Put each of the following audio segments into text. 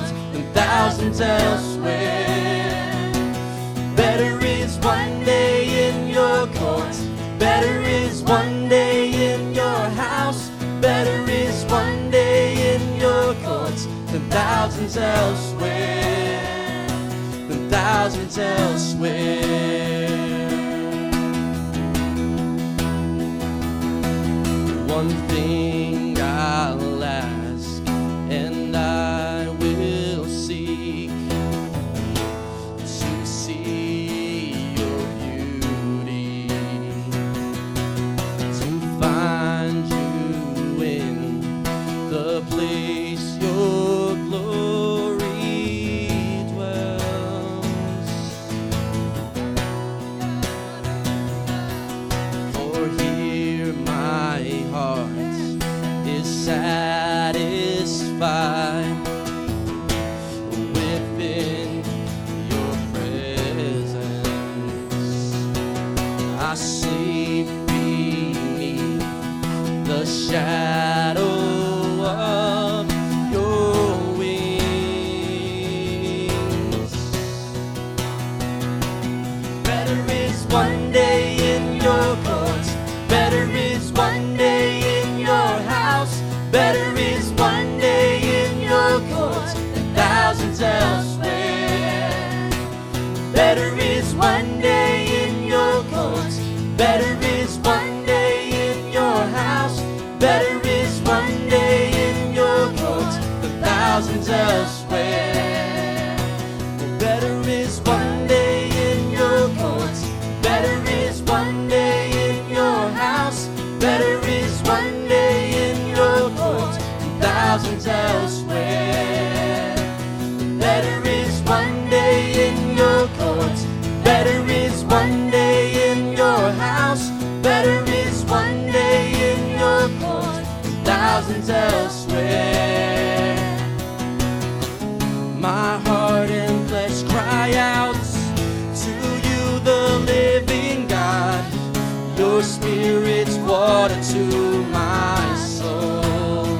courts than thousands elsewhere. Better is one day in your courts. Better is one day in your house. Better is one day in your courts than thousands elsewhere. Than thousands elsewhere. One thing I'll ask, and I will seek, to see your beauty, to find you in the place your glory dwells. For here my heart is satisfied within your presence. I sleep beneath the shadow of your wings. Better is one day in your courts. Better is one day in your house. Better is one day in your courts than thousands elsewhere. Better is one day in your courts. Better is one day in your house. Better is one day in your courts than thousands elsewhere. Better is one day in your courts. Better is one day in your house. Better is one day in your courts than thousands elsewhere. Better is one day in your courts. Better is one day in your house. Better is one day in your courts than thousands elsewhere. My heart and flesh cry out to you, the living God. Your Spirit's water to my soul.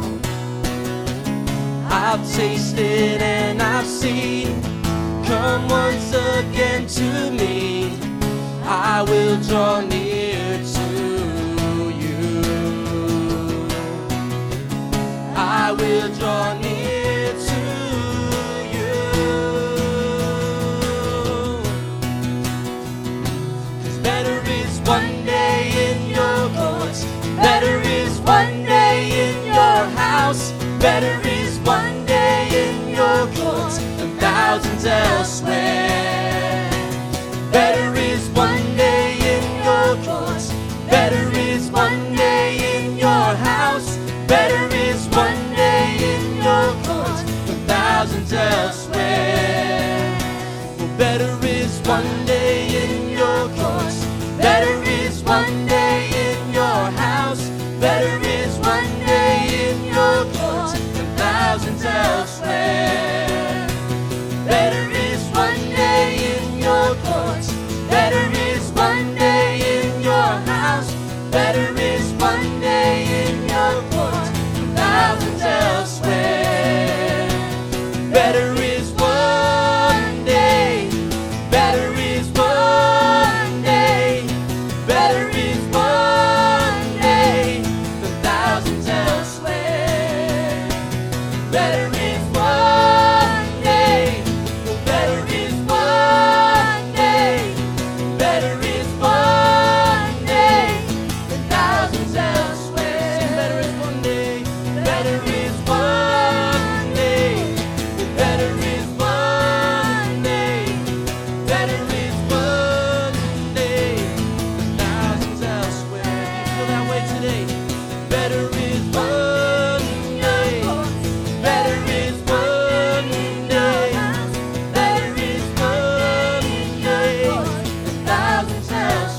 I've tasted and I've seen. Come once again to me. I will draw near to you. I will draw near to you. 'Cause better is one day in your courts. Better is one day in your house. Better is one day in your courts than thousands elsewhere. Better is one day in your courts. Better is one day in your house. Better is one day in your courts than thousands elsewhere. Well, better is one day in your courts. Better is one day in your house. Better is one day in your courts than thousands elsewhere. Better is one day in your courts. Better is one day in your house. Better is one day in your courts than thousands elsewhere. Better is one day. Better is one day. Better is one day than thousands elsewhere. Better is one day. Better is one day. Better is one day than thousands elsewhere. Better is one day. Better is one day. Better is one day. Better is one day than thousands elsewhere. Feel that way today. Better is one day. Better is one day. Better is one day than thousands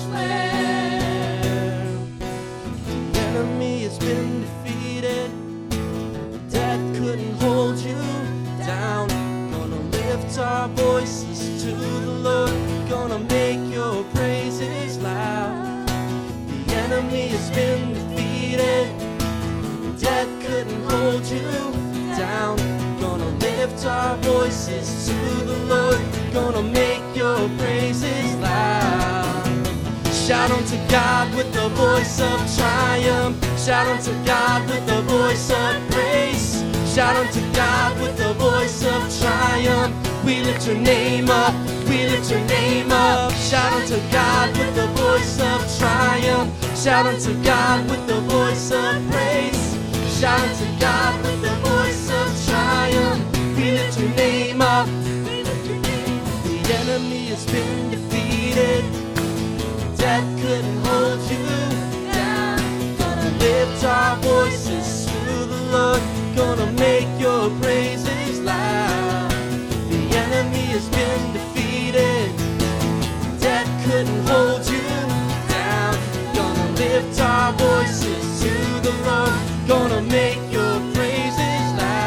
elsewhere. The enemy has been defeated. Death couldn't hold you down. Gonna lift our voices to the Lord. Gonna make your praises loud. The enemy has been defeated. Death couldn't hold you down. Gonna lift lift our voices to the Lord, gonna make your praises loud. Shout unto God with the voice of triumph. Shout unto God with the voice of praise. Shout unto God with the voice of triumph. We lift your name up, we lift your name up. Shout unto God with the voice of triumph. Shout unto God with the voice of praise. Shout unto God with the voice of triumph. We lift your name up, we lift your name up. The enemy has been defeated. Death couldn't hold you down. Gonna lift our voices to the Lord, gonna make your praises loud. The enemy has been defeated. Death couldn't hold you down. Gonna lift our voices to the Lord, gonna make your praises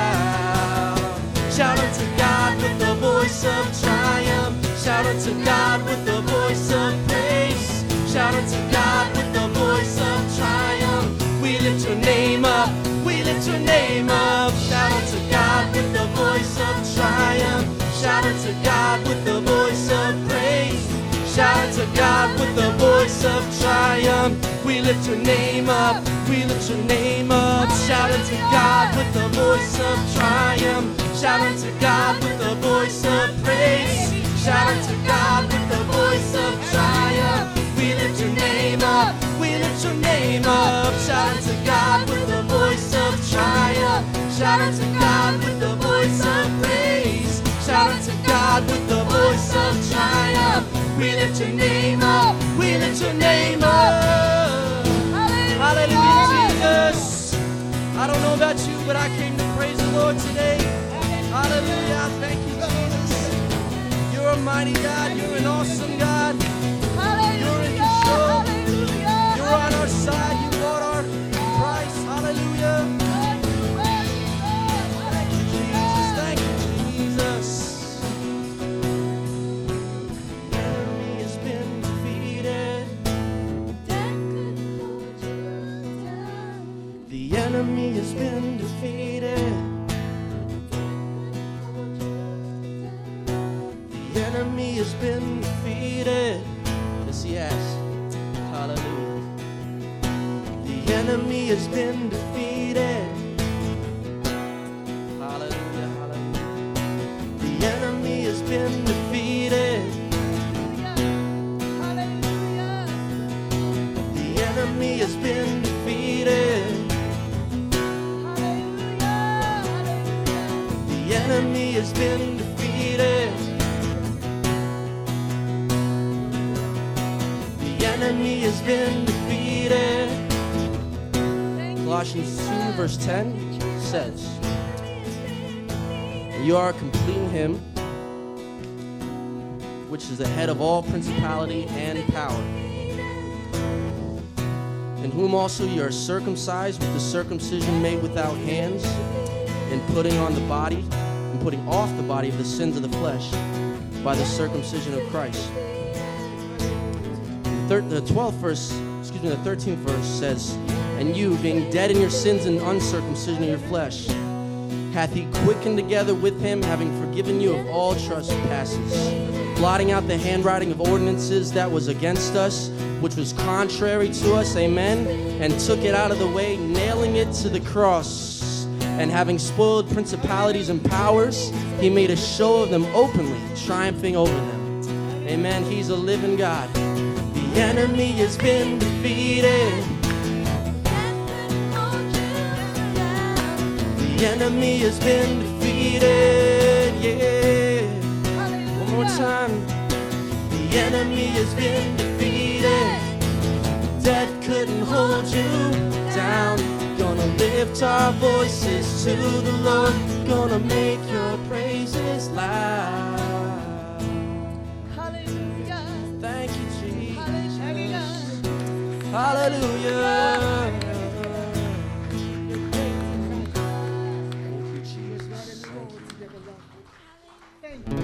loud. Shout unto God with the voice of triumph. Shout unto God with the voice of praise. Shout unto God with the voice of triumph. We lift your name up, we lift your name up. Shout unto God with the voice of triumph. Shout unto God with the voice of praise. Shout unto God with the voice of triumph. We lift your name up, we lift your name up. Shout unto God with the voice of triumph. Shout unto God with the voice of praise. Shout unto God with the voice of triumph. We lift your name up, we lift your name up. Shout unto God with the voice of triumph. Shout unto God with the voice of praise. Shout unto God with the voice of triumph. We lift your name up, we lift your name up. Hallelujah, Jesus. I don't know about you, but I came to praise the Lord today. Hallelujah, thank you, Jesus. You're a mighty God, you're an awesome God. You're in control. You're on our side. You bought our price. Hallelujah. Thank you, Jesus. Thank you, Jesus. The enemy has been defeated. The enemy has been defeated. The enemy has been defeated. Yes, he has. Hallelujah. The enemy has been defeated. Hallelujah, hallelujah. The enemy has been defeated. Hallelujah. The enemy has been defeated. The enemy has been defeated. The enemy has been defeated. Colossians 2 verse 10 says, you are complete in him, which is the head of all principality and power, in whom also you are circumcised with the circumcision made without hands, and putting on the body, and putting off the body of the sins of the flesh by the circumcision of Christ. The 12th verse, the 13th verse says, and you, being dead in your sins and uncircumcision of your flesh, hath he quickened together with him, having forgiven you of all trespasses, blotting out the handwriting of ordinances that was against us, which was contrary to us, amen, and took it out of the way, nailing it to the cross, and having spoiled principalities and powers, he made a show of them openly, triumphing over them. Amen. He's a living God. The enemy has been defeated. The enemy has been defeated, yeah. One more time. The enemy has been defeated. Death couldn't hold you down. Gonna lift our voices to the Lord. Gonna make your praises loud. Hallelujah. Thank you, Jesus. Hallelujah. Hallelujah. Thank you, Jesus. Thank you.